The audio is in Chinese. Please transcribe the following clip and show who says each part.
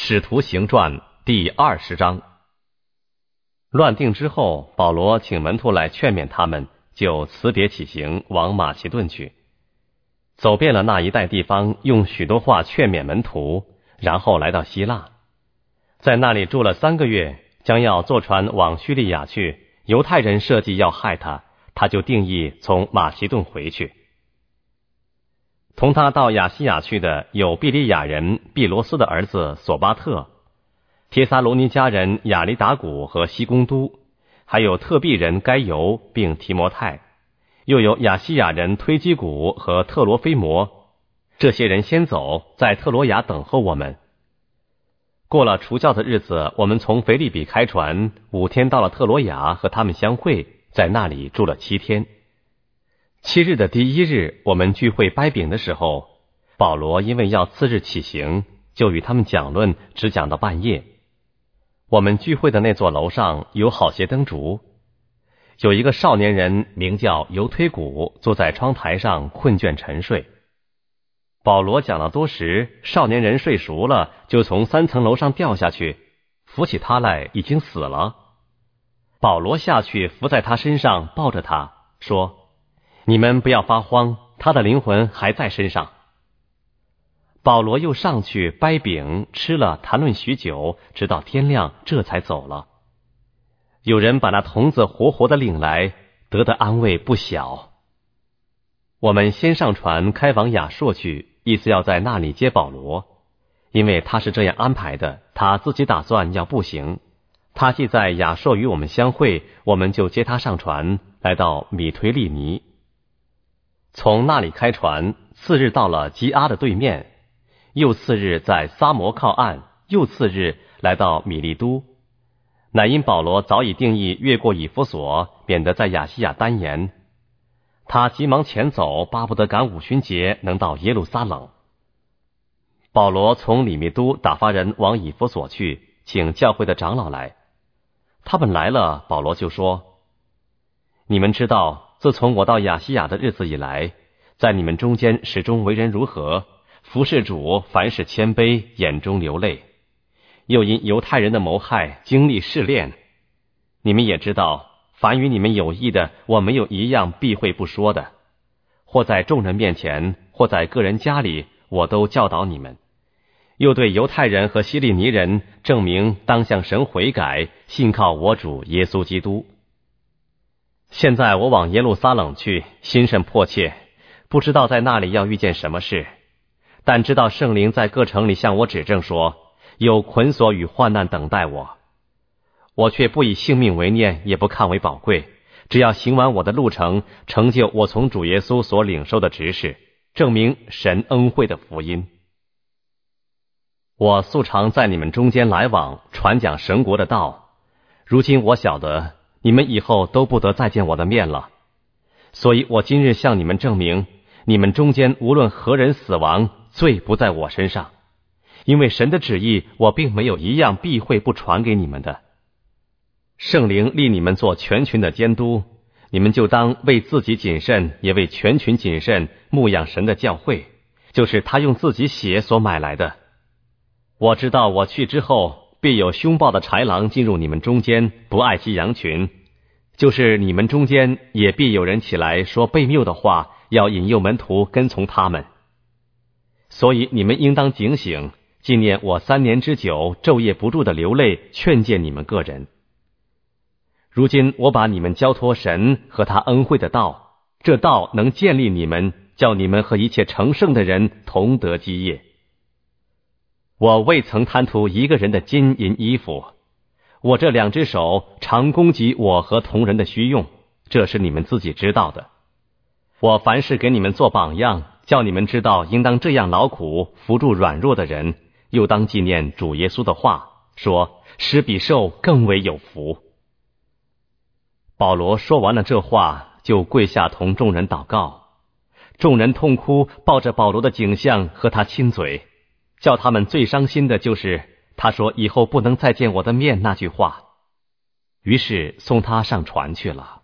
Speaker 1: 使徒行传第20章。乱定之后，保罗请门徒来劝勉他们，就辞别起行，往马其顿去。走遍了那一带地方，用许多话劝勉门徒，然后来到希腊，在那里住了3个月，将要坐船往叙利亚去。犹太人设计要害他，他就定义从马其顿回去。同他到亚细亚去的有庇利亚人毕罗斯的儿子索巴特，帖撒罗尼迦人亚里达古和西公都，还有特庇人该犹并提摩太，又有亚细亚人推基古和特罗菲摩。这些人先走，在特罗亚等候我们。过了除酵的日子，我们从腓立比开船，5天到了特罗亚，和他们相会，在那里住了7天。7日的第1日，我们聚会掰饼的时候，保罗因为要次日起行，就与他们讲论，只讲到半夜。我们聚会的那座楼上有好些灯烛，有一个少年人名叫犹推古，坐在窗台上困倦沉睡。保罗讲了多时，少年人睡熟了，就从3层楼上掉下去，扶起他来，已经死了。保罗下去伏在他身上，抱着他说：你们不要发慌，他的灵魂还在身上。保罗又上去掰饼吃了，谈论许久，直到天亮，这才走了。有人把那童子活活的领来，得的安慰不小。我们先上船开往亚朔去，意思要在那里接保罗，因为他是这样安排的，他自己打算要步行。他既在亚朔与我们相会，我们就接他上船，来到米推利尼。从那里开船，次日到了基阿的对面，又次日在撒摩靠岸，又次日来到米利都。乃因保罗早已定义越过以弗所，免得在亚细亚耽延。他急忙前走，巴不得赶5旬节能到耶路撒冷。保罗从里米都打发人往以弗所去，请教会的长老来。他们来了，保罗就说：你们知道，自从我到亚细亚的日子以来，在你们中间始终为人如何，服侍主，凡事谦卑，眼中流泪，又因犹太人的谋害经历试炼。你们也知道，凡与你们有益的，我没有一样避讳不说的，或在众人面前，或在个人家里，我都教导你们。又对犹太人和希利尼人证明当向神悔改，信靠我主耶稣基督。现在我往耶路撒冷去，心甚迫切，不知道在那里要遇见什么事，但知道圣灵在各城里向我指证说，有捆锁与患难等待我。我却不以性命为念，也不看为宝贵，只要行完我的路程，成就我从主耶稣所领受的职事，证明神恩惠的福音。我素常在你们中间来往，传讲神国的道。如今我晓得你们以后都不得再见我的面了，所以我今日向你们证明，你们中间无论何人死亡，罪不在我身上，因为神的旨意，我并没有一样避讳不传给你们的。圣灵立你们做全群的监督，你们就当为自己谨慎，也为全群谨慎，牧养神的教会，就是他用自己血所买来的。我知道我去之后，必有凶暴的豺狼进入你们中间，不爱惜羊群，就是你们中间也必有人起来说悖谬的话，要引诱门徒跟从他们。所以你们应当警醒，纪念我3年之久，昼夜不住的流泪，劝诫你们个人。如今我把你们交托神和他恩惠的道，这道能建立你们，叫你们和一切成圣的人同得基业。我未曾贪图一个人的金银衣服，我这2只手常供给我和同人的需用，这是你们自己知道的。我凡事给你们做榜样，叫你们知道应当这样劳苦，扶助软弱的人，又当纪念主耶稣的话，说施比受更为有福。保罗说完了这话，就跪下同众人祷告。众人痛哭，抱着保罗的颈项和他亲嘴。叫他们最伤心的就是他说以后不能再见我的面那句话。于是送他上船去了。